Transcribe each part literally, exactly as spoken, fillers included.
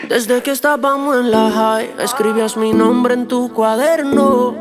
Desde que estábamos en la high, escribías mi nombre en tu cuaderno.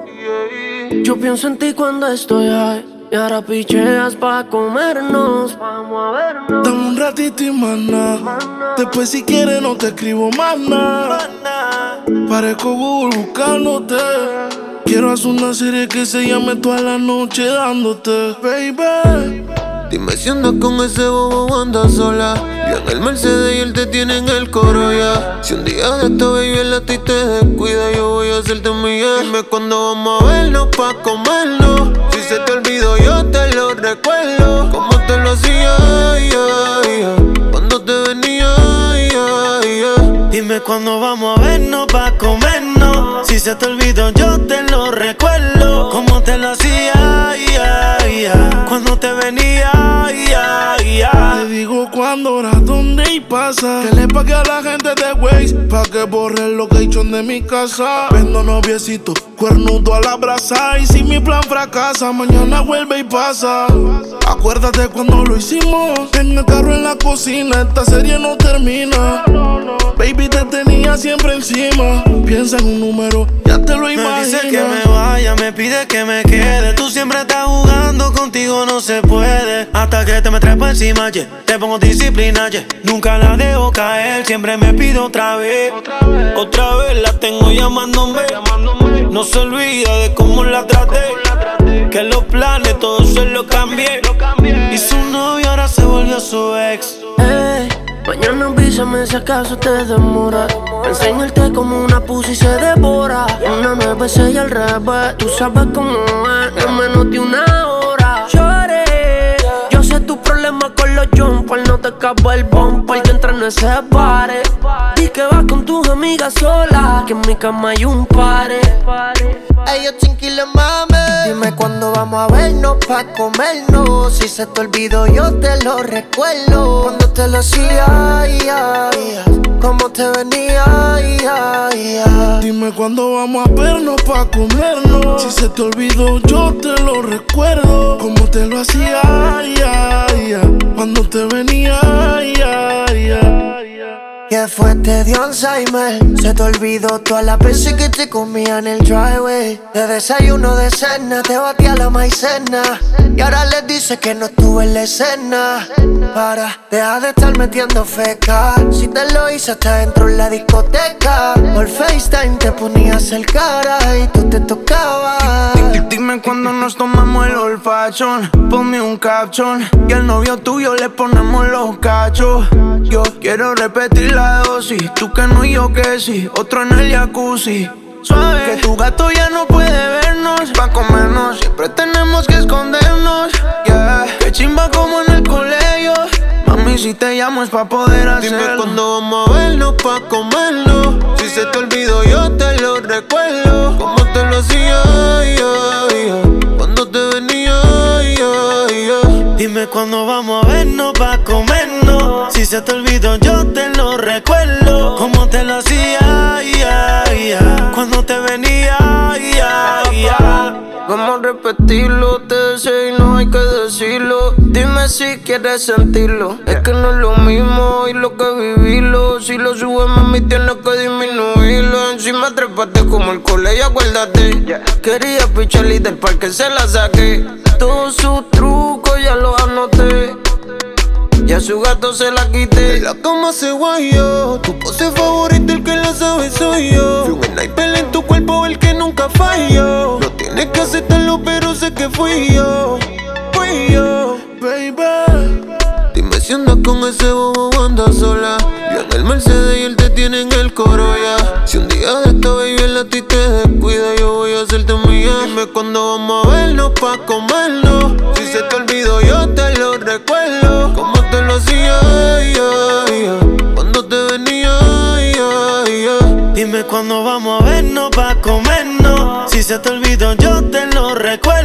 Yo pienso en ti cuando estoy high, y ahora picheas pa' comernos. Vamos a vernos. Dame un ratito y más nada. Después si quieres no te escribo más nada. Parezco Google buscándote. Quiero hacer una serie que se llame Toda la noche dándote, baby. Dime si andas con ese bobo o andas sola. Yo en el Mercedes y él te tiene en el coro ya. Si un día de esta baby él a ti te descuida, yo voy a hacerte mía. Dime cuándo vamos a vernos pa' comernos. Si se te olvidó yo te lo recuerdo. Como te lo hacía, yeah, yeah. Cuando te venía, yeah, yeah. Dime cuándo vamos a vernos pa' comernos. Si se te olvidó yo te lo recuerdo. Como te lo hacía, yeah, yeah. Cuando te venía, yeah, yeah. Te digo cuándo, hora, dónde y pasa. Que le pague a la gente de Waze pa' que borre el location de mi casa. Vendo noviecito, cuernudo a la brasa. Y si mi plan fracasa, mañana vuelve y pasa. Acuérdate cuando lo hicimos en el carro, en la cocina. Esta serie no termina. Baby, te tenía siempre encima. Piensa en un número, ya te lo imaginas. Me dice que me vaya, me pide que me quede. Tú siempre estás jugando, contigo no se puede. Hasta que te me trepo encima, yeah. Te pongo disciplina, yeah. Nunca la dejo caer, siempre me pido otra vez. Otra vez, otra vez la tengo llamándome. llamándome. No se olvida de cómo la traté. Que los planes todos se los cambié. Y su novio ahora se volvió su ex. Hey, mañana avísame si acaso te demora. Enseñarte como una pussy se devora. Una nueve, seis al revés. Tú sabes cómo es, en menos de una hora. Lloré, yo sé tu problema con los jumpers. No te acaba el bumper, que entra no se pare. Di que vas con tus amigas sola, que en mi cama hay un pare. Ellos chinquiles, mami. Dime cuándo vamos a vernos pa' comernos. Si se te olvidó yo te lo recuerdo. Cuando te lo hacía, yeah, yeah. Cómo te venía, yeah, yeah. Dime cuándo vamos a vernos pa' comernos. Si se te olvidó yo te lo recuerdo. Cómo te lo hacía, yeah, yeah. Cuando te venía, yeah, yeah. ¿Qué fue? Te dio Alzheimer. Se te olvidó todas las veces que te comía en el driveway. De desayuno, de cena, te batía la maicena. Y ahora les dice que no estuve en la escena. Para, deja de estar metiendo feca. Si te lo hice hasta dentro en la discoteca. Por FaceTime te ponías el cara y tú te tocabas. Dime cuando nos tomamos el olfachón. Ponme un caption y al novio tuyo le ponemos los cachos. Yo quiero repetir la dosis. Tú que no y yo que sí. Otro en el jacuzzi. Suave, que tu gato ya no puede vernos. Pa' comernos, siempre tenemos que escondernos. Yeah, que chimba como en el colegio. Mami, si te llamo es pa' poder hacerlo. Dime cuándo vamos a vernos pa' comernos. Si se te olvidó yo te lo recuerdo. Como te lo hacía, yeah, yeah. Cuando te venía, yeah, yeah. Dime cuándo vamos a vernos pa' comernos. Si se te olvidó yo te lo recuerdo. Como te lo hacía, yeah, yeah. Cuando te venía, yeah, yeah. Vamos a repetirlo, te deseo y no hay que decirlo. Dime si quieres sentirlo. Es que no es lo mismo y lo que vivirlo. Si lo subes, mami, tienes que disminuirlo. Encima trepaste como el colegio, acuérdate. Quería pichar y del parque se la saqué. Todos sus trucos ya los anoté. Y a su gato se la quité. En la cama se guayó. Tu pose favorita, el que la sabe soy yo. Fui un sniper en tu cuerpo, el que nunca falló. No tienes que aceptarlo, pero sé que fui yo. Fui yo, baby. Dime si andas con ese bobo o andas sola. Yo en el Mercedes y él te tiene en el coro ya. Si un día de esta baby él a ti te descuida, yo voy a hacerte mía. Dime cuándo vamos a vernos pa' comernos. Si se te olvidó yo te lo recuerdo. Como te lo hacía, yeah, yeah. Cuando te venía, yeah, yeah. Dime cuándo vamos a vernos pa' comernos. Si se te olvidó yo te lo recuerdo.